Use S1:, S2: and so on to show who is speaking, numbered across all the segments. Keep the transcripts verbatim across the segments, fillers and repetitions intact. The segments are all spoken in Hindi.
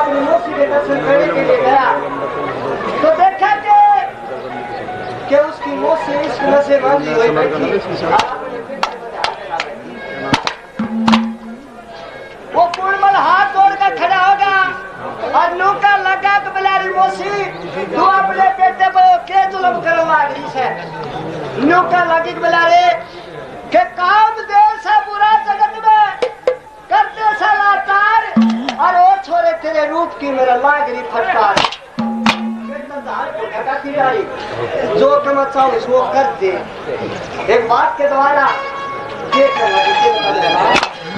S1: अपनी मौसी के दर्शन करने के लिए गया तो देखा कि कि उसकी मौसी इश्क में से बांधी हुई बैठी। वो कुलमल हाथ जोड़कर खड़ा होगा और नूका लगा तो बिलारी मौसी तू अपने बेटे को के जुल्म करवा रही है। नूका लगी बिलारे के काम देश है बुरा जगत में करते से लाचार और वो छोरे तेरे रूप की मेरा लागरी फटकार। जो कम चाहो वो कर दे एक बात के द्वारा ये करना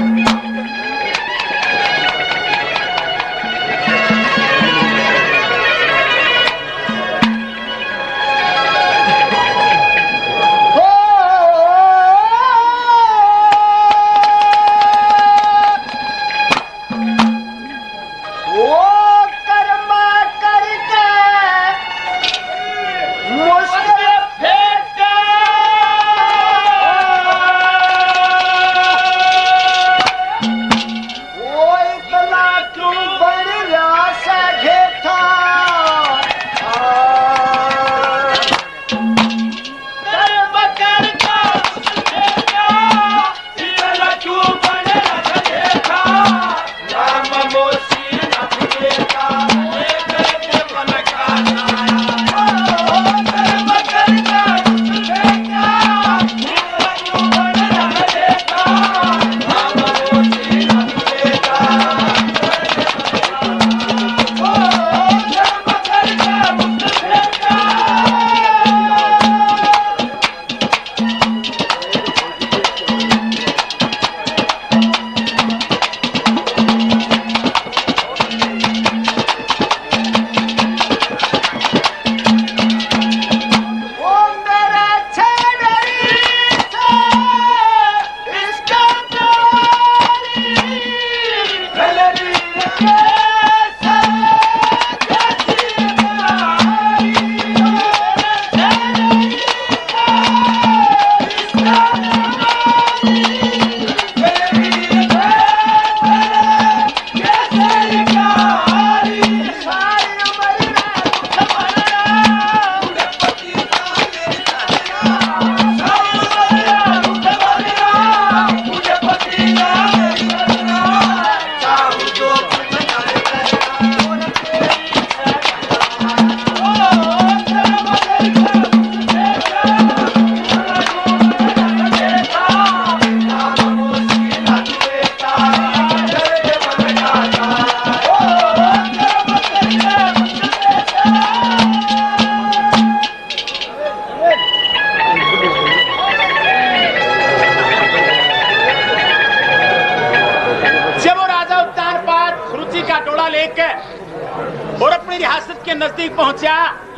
S2: और अपनी रियासत के नजदीक पहुंचा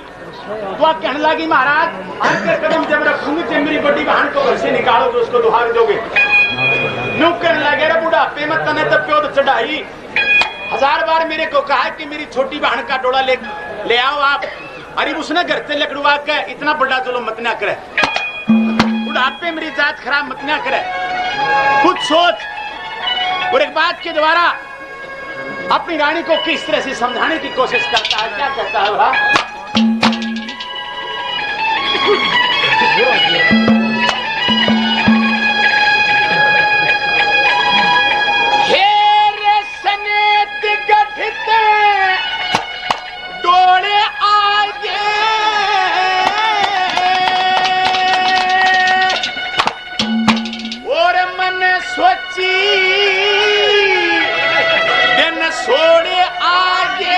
S2: तो कहने लगी महाराज आपके कदम जब रखूंगी जब मेरी बड़ी बहन को घर से निकालो तो उसको दुहार दोगे। न्यू कहने लगे रे बुढ़ापे में तने तो प्यो तो चढ़ाई हजार बार मेरे को कहा कि मेरी छोटी बहन का डोला ले ले आओ आप। अरे उसने घर से लकड़वा के इतना बड़ा जुल्म मत ना करे, बुढ़ापे मेरी जात खराब मत ना करे, कुछ सोच। और एक बात के द्वारा अपनी रानी को किस तरह से समझाने की कोशिश करता है, क्या कहता है वह? हेरे सनेत गठित डोले आगे और मन सोची दिन सोड़े आगे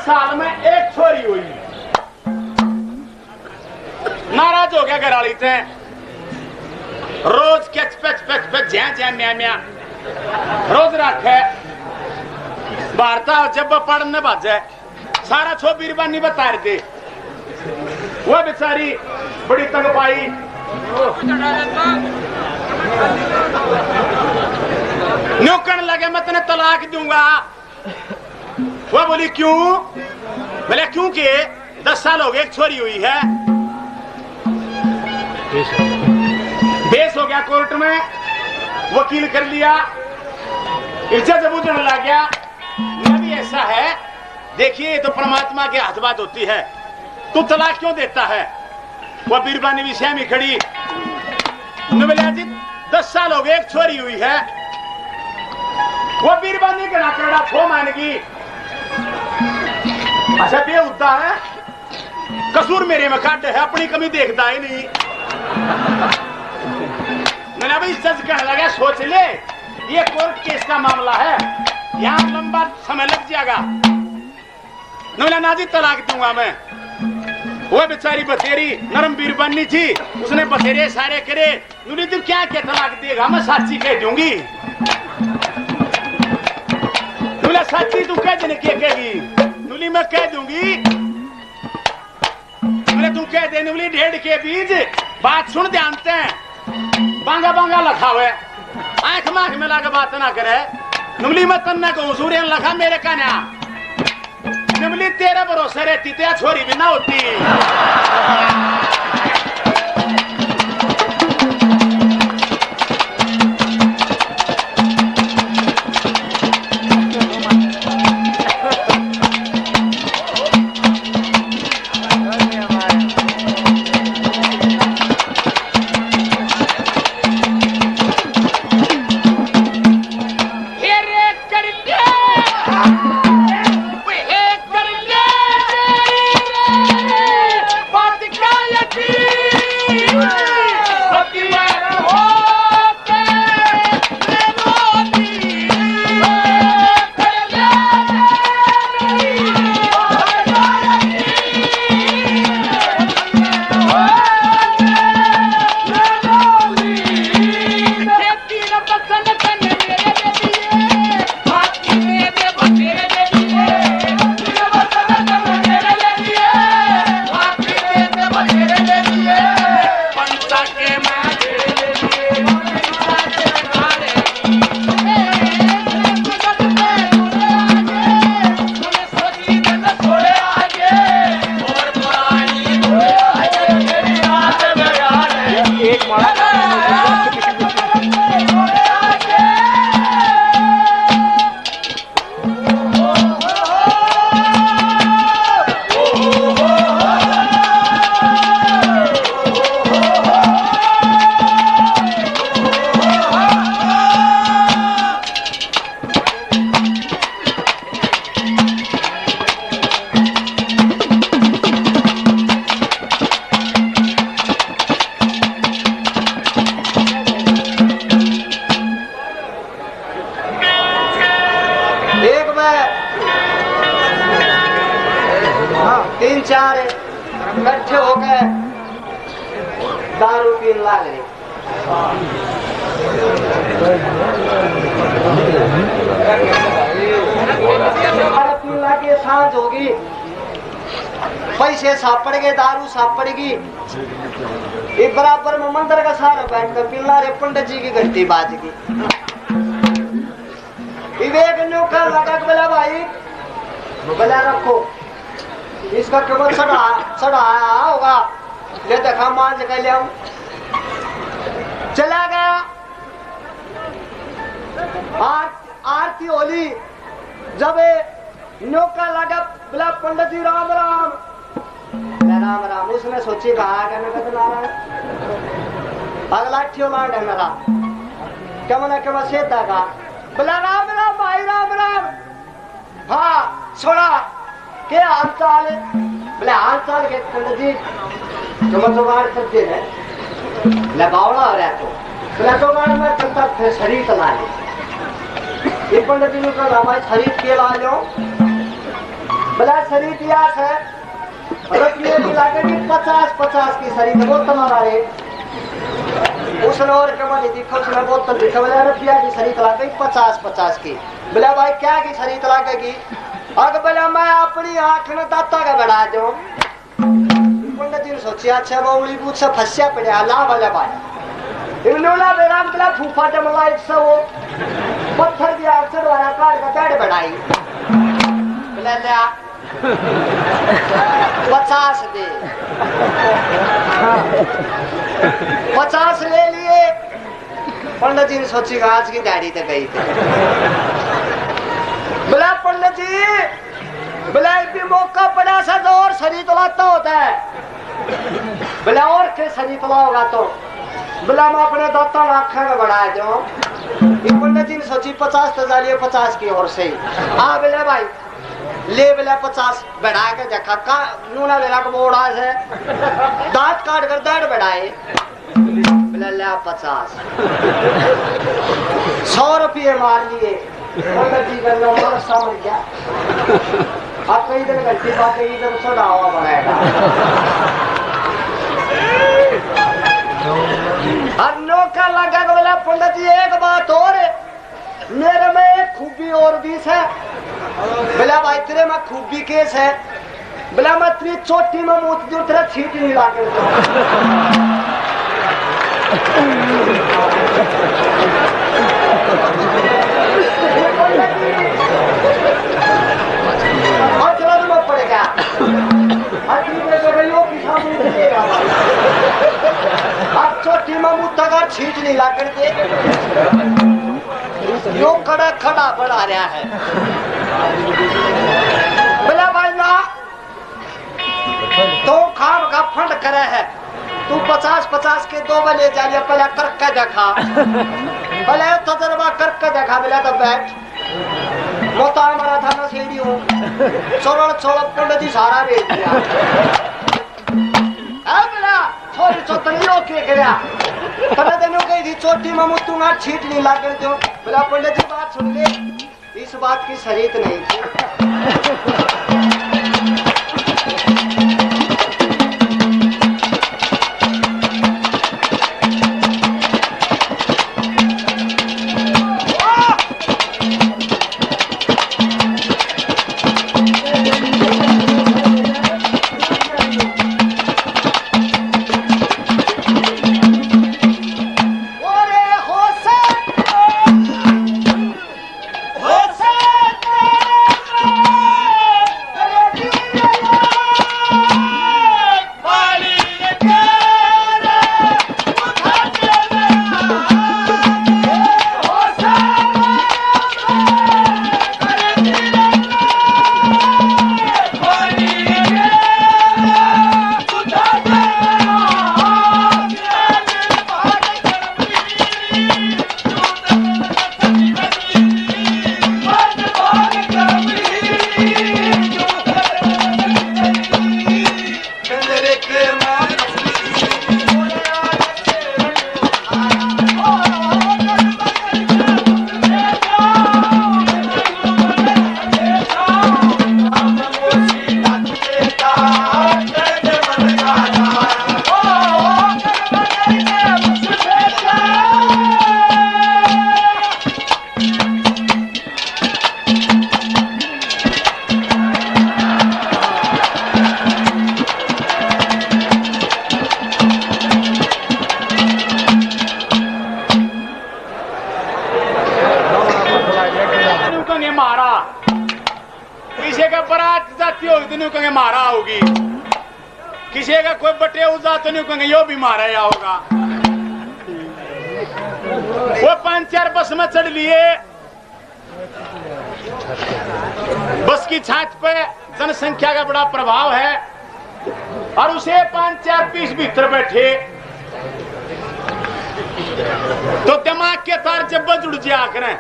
S2: साल में एक छोरी हुई। नाराज हो गया घराली से, रोज कैच पैच पैच पैच ज्या ज्या म्या म्या रोज रखे वार्ता जब पढ़ने बाजे सारा छो बीरबानी बता रहे थे। वो बेचारी बड़ी तंग पाई, न्यू कहने लगे मैं तेने तलाक दूंगा। वो बोली क्यों? बोले क्योंकि दस साल हो गए एक छोरी हुई है। बेस हो गया कोर्ट में, वकील कर लिया, इज्जत जब उजड़ने लग गया। नबी ऐसा है, देखिए तो परमात्मा के हाथ बात होती है। तू तलाक क्यों देता है? वह बीरबानी भी सहमी खड़ी। नबी दस साल हो गए एक छोरी हुई है। वो बीरबानी के ना करना छो मानेगी। अच्छा ये होता है, कसूर मेरे में काट है, अपनी कमी देखता ही नहीं। मैंने भाई सच कहने लगा, सोच ले ये कोर्ट केस का मामला है, यहाँ लंबा समय लग जाएगा। नौला नाजी तलाक दूंगा मैं। वो बेचारी बथेरी नरम बीरबानी थी, उसने बथेरे सारे करे। नूली तू क्या क्या तलाक देगा? मैं साची कह दूंगी। नूला साची तू कह देने क्या कहेगी? नूली मैं कह दूंगी। नूले तू कह दे नूली ढेड़ के बीज बात सुन जानते हैं, बांगा बांगा लखा हुआ है, आंख मांख में लगा बात ना करे। नूली मैं तन्ने को सूर्य लखा मेरे का ना निमली तेरे भरोसे रहती तो छोरी भी ना होती। तीन चार इकट्ठे हो गए दारू पीने लग रहे। पीने लगे, सांझ होगी, पैसे सापड़ गए, दारू सापड़ेगी। एक बराबर में मंदिर का सारा बैठ कर पीला रे पंडित जी की घंटी बाज की। विवेक ने कहा लगा बोला भाई बोला रखो इसका केवल सड़ा सड़ा आया होगा, ले देखा मान के ले चला गया। आर, आरती होली जब नौका लगा बोला पंडित जी राम राम राम राम। उसने सोची कहा नारायण अगला ठियोला मेरा क्या मना क्या सेता का बोला राम राम भाई राम राम। हाँ छोड़ा क्या हाल चाल है? बोले हाल चाल के पंडित जी तुम तो बाहर सकते हैं लगावड़ा हो रहा तो बोला तो बाहर में चलता फिर शरीर चला ले। ये पंडित जी ने कहा भाई शरीर के ला लो
S1: बड़ा सरी इतिहास है। रुपये की लागेगी पचास पचास की सरी वो तुम्हारा रे उसने और कमा दी देखो उसने बोतल देखा बोला रुपया की सरी तला गई पचास पचास की। बोला भाई क्या की सरी तला गई? अगर बोला मैं अपनी आंख ने दाता का बढ़ा दो। पंडित जी ने सोचा अच्छा वो उंगली पूछ से फंसिया पड़ा ला वाला भाई इन्होंने मेरा मतलब फूफा जमला एक सौ पत्थर दिया अक्सर वाला काट का पेड़ बढ़ाई। बोला लिया पचास दे पचास ले लिए। पंडित जी ने सोची आज की दाढ़ी तो गई थी। बोला पंडित जी बोला भी मौका पड़ा सा तो और शरीर तलाता होता है। बोला और के शरीर तला होगा तो बोला मैं अपने दाता आखा का बढ़ा दो। पंडित जी ने सोची पचास तो डालिए पचास की ओर से हाँ बोला भाई ले बोला पचास बढ़ा के देखा का नूना मेरा को मोड़ा से दांत काट कर दाढ़ बढ़ाए। बोला ले पचास सौ रुपये मार लिए। पंडित जी का नंबर समझ गया अब कई दिन घंटी बात इधर सोडा हुआ बनाएगा। अनोखा लगा को बोला पंडित जी एक बात और मेरे में एक खूबी और भी है। बोला भाई तेरे में खूबी केस है। बोला मैं तेरी चोटी में मूत दूं तेरा छीट नहीं लाके में पड़ेगा अब चोटी में मूत का छीट नहीं ला करके यो खड़ा खड़ा बढ़ा रहा है। बोला भाई ना तो खाम का फंड करे है तू पचास पचास के दो बले जालिए पहले करके देखा पहले तजर्बा करके देखा। बोला तो बैठ मोता हमारा था ना सीढ़ी हूँ चोरण चोड़ पंडित जी सारा बेच दिया। बोला छोरी चौतनी ओके गया तने तेनों कही थी चोटी में मुतूंगा छीट नहीं ला कर दो। बोला पंडित जी बात सुन ले इस बात की शरीत नहीं थी।
S2: मारा होगी किसी का कोई बटे उजा तो नहीं कहेंगे यो भी मारा या होगा। वो पांच चार बस में चढ़ लिए बस की छात पे जनसंख्या का बड़ा प्रभाव है और उसे पांच चार पीस भीतर बैठे तो दिमाग के तार जब जुड़ जा करें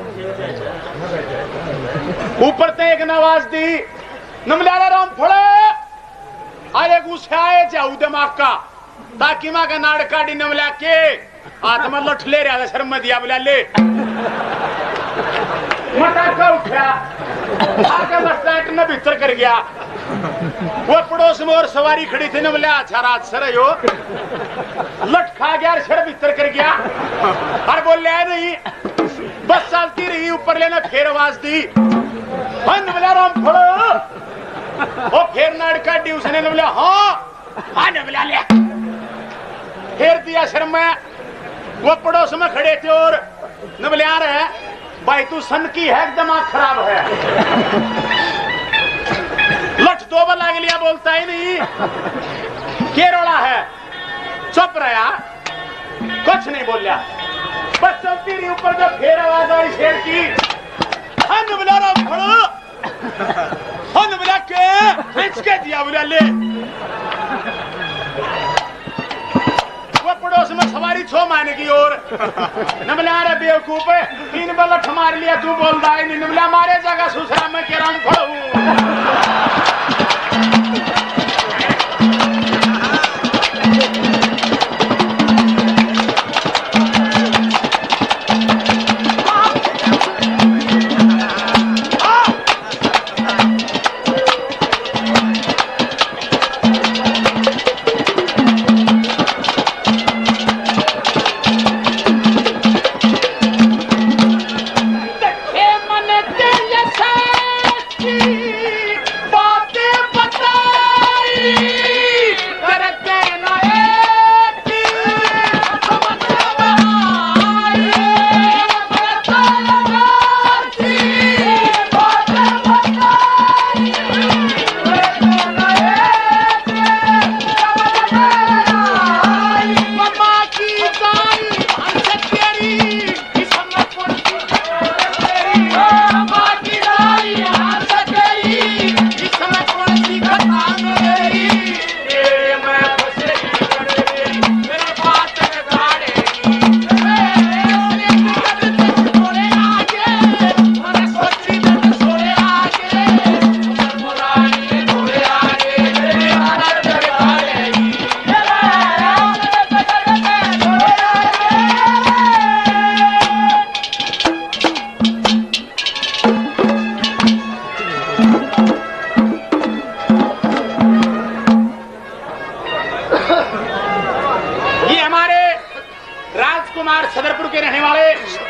S2: ऊपर ते एक नवाज दी नमलाला राम फड़े अरे गुस्से आए जाऊ दिमाग का ताकि माँ का नाड़ काटी नमला के आत्मा लठ ले रहा था शर्म दिया बोला ले मटाका उठा आगे बस स्टैंड में भीतर कर गया। वो पड़ोस में और सवारी खड़ी थी ना, बोले अच्छा रात सर यो लट खा गया, सर भीतर कर गया और बोले नहीं। बस चलती रही, ऊपर लेना फिर आवाज दी बोला राम फड़ो। वो फिर नाड़ काटी उसने, बोला हाँ हाँ ने बोला लिया, फिर दिया सर में। वो पड़ोस में खड़े थे और न बोले आ रहे भाई तू सन की है, दिमाग खराब है। लठ दो बार लाग लिया, बोलता ही नहीं। के रोड़ा है, चुप रहा, कुछ नहीं बोलिया। बस चलती रही, ऊपर जब फिर आवाज आई शेर की, हन बोला राम फड़ो, हन बोला के खींच के दिया, बोला ले। वो पड़ोस में सवारी छो माने की और न बोले अरे बेवकूफ है, तीन बलठ मार लिया, तू बोल रहा है नहीं। न बोला मारे जगह सुसरा में के राम फड़ो। सदरपुर के रहने वाले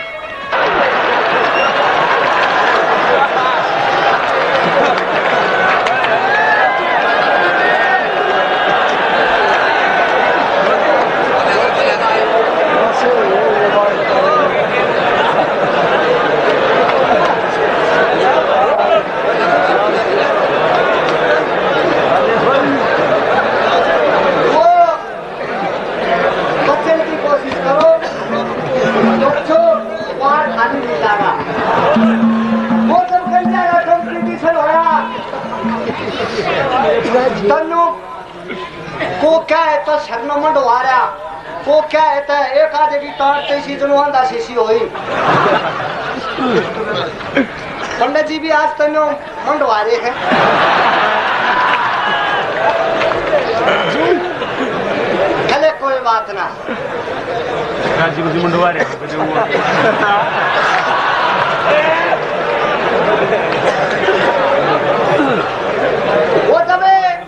S1: तन्नू को क्या है तो शरण मंडवा रहा को क्या है तो एक आधे की तार तैसी जनवांदा शीशी होई। पंडित जी भी आज तन्नू मंडवा रहे हैं। चले कोई बात ना,
S2: जी को मंडवा रहे
S1: वो जब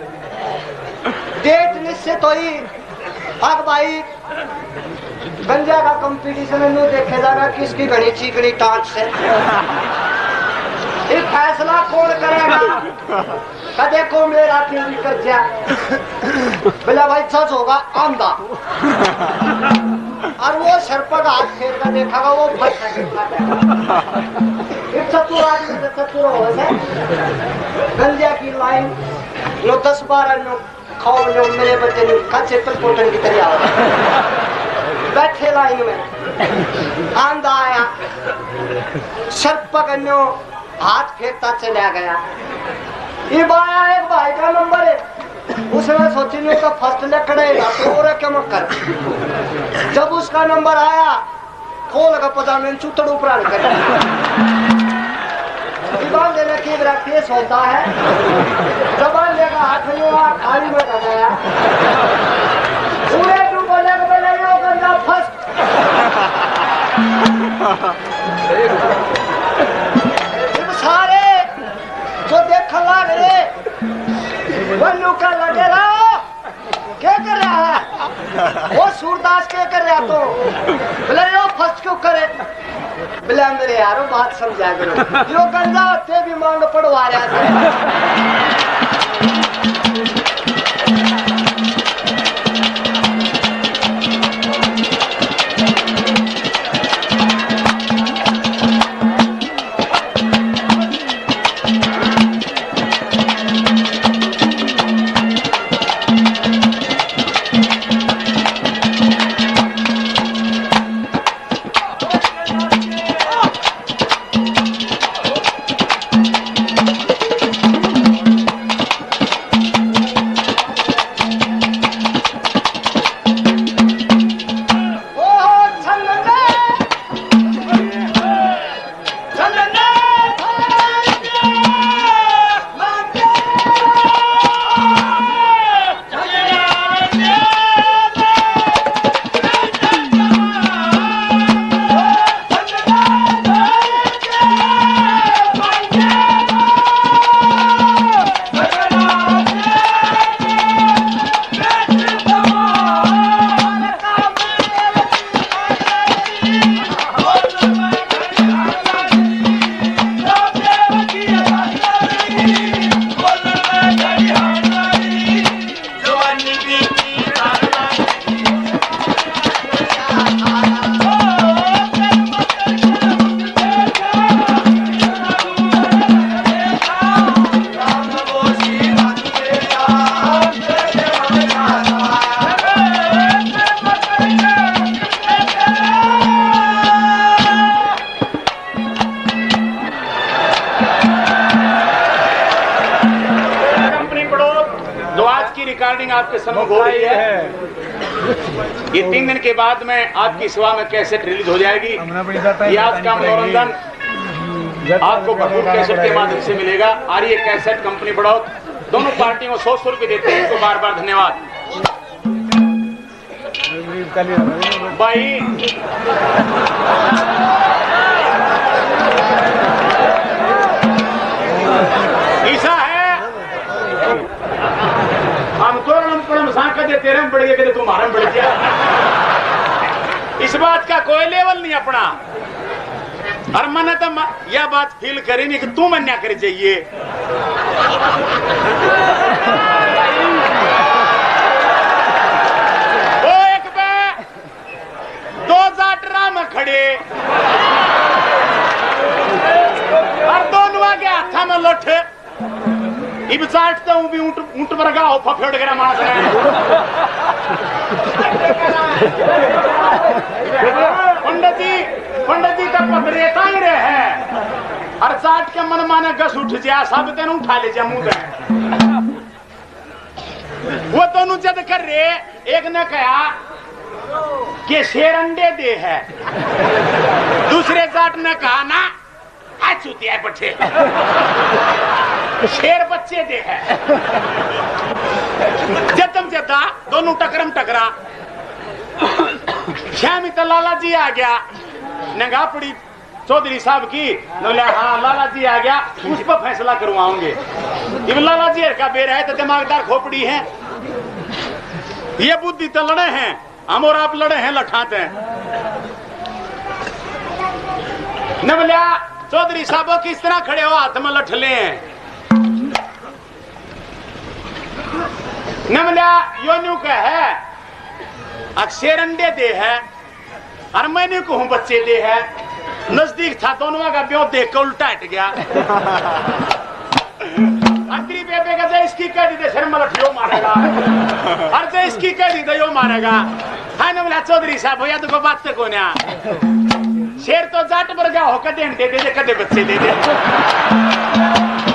S1: डेट निश्चित हुई, अब भाई गंजा का कंपटीशन में देखे जाएगा किसकी घड़ी चीकनी टांच से। ये फैसला कौन करेगा? कदे को मेरा क्यों कर जा बोला भाई सच होगा आमदा और वो सरपग हाथ फेर कर देखागा वो चतुर आदमी से चतुर हो गंजा की लाइन नो दस बारह नो खाओ नो मेरे बच्चे ने कच्चे पर पोटन की तरह बैठे लाइन में आंदा आया सरपग नो हाथ फेरता चला गया। ये बाया एक भाई का नंबर है, उसने सोची नहीं उसका फर्स्ट ले करेगा तो और क्या मत कर। जब उसका नंबर आया खोल का पजामे चुतड़ ऊपर कर दीवान देने की मेरा केस होता है। जबान लेगा हाथ में खाली में लगाया पूरे तू बोले को बोले यो गंदा फर्स्ट वो सूरदास के कर रहा तो बोले रे वो फर्स्ट क्यों करे बोले मेरे यारो बात समझा करो जो गंजा होते भी मांग पड़वा रहा था आपके सम्मुख हो रही है। ये तीन दिन के बाद में आपकी सेवा में कैसेट रिलीज हो जाएगी। ये आज का मनोरंजन आपको भरपूर कैसेट के माध्यम से मिलेगा। और ये कैसेट कंपनी बढ़ोत दोनों पार्टियों को सौ सौ रुपए देते हैं। इनको बार बार धन्यवाद भाई। ऐसा है हम तो तेरे में बढ़ गया तुम्हारा में बढ़ गया। इस बात का कोई लेवल नहीं अपना। और मैंने तो यह बात फील करी नहीं कि तू मन क्या करे चाहिए। वो एक बार दो जाटरा में खड़े और दोनों आगे हाथा में लौटे इब चाटता हूँ भी ऊंट ऊंट वर्गा हो फफेड़ गया मानस पंडित जी पंडित जी का पदरेता ही रहे है और चाट के मन माने गस उठ जा सब तेन उठा ले जा मुंह वो दोनों जद कर रहे एक ने कहा कि शेर अंडे दे है दूसरे जाट ने कहा ना चूती है बच्चे शेर बच्चे दे है। जतम जता दोनों टकरम टकरा श्यामी तो लाला जी आ गया नंगा पड़ी चौधरी साहब की बोला हाँ लाला जी आ गया उस पर फैसला करवाओगे। लाला जी का बेर है तो दिमागदार खोपड़ी है ये बुद्धि तो लड़े हैं हम और आप लड़े हैं लठाते हैं न बोलिया चौधरी साहब किस तरह खड़े हो हाथ में लठले हैं न बोलिया यो न्यू का है अक्षर अंडे दे है और मैंने कहूं बच्चे दे है नजदीक था दोनों का ब्यों देख कर उल्टा हट गया। अत्री बेबे का जो इसकी कह दी थे शर्म लठियो मारेगा और जो इसकी कह दी थे यो मारेगा। है न बोला चौधरी साहब भैया तो बात तो कौन शेर तो जाट पर गया हो कदे अंडे दे दे कदे बच्चे दे दे।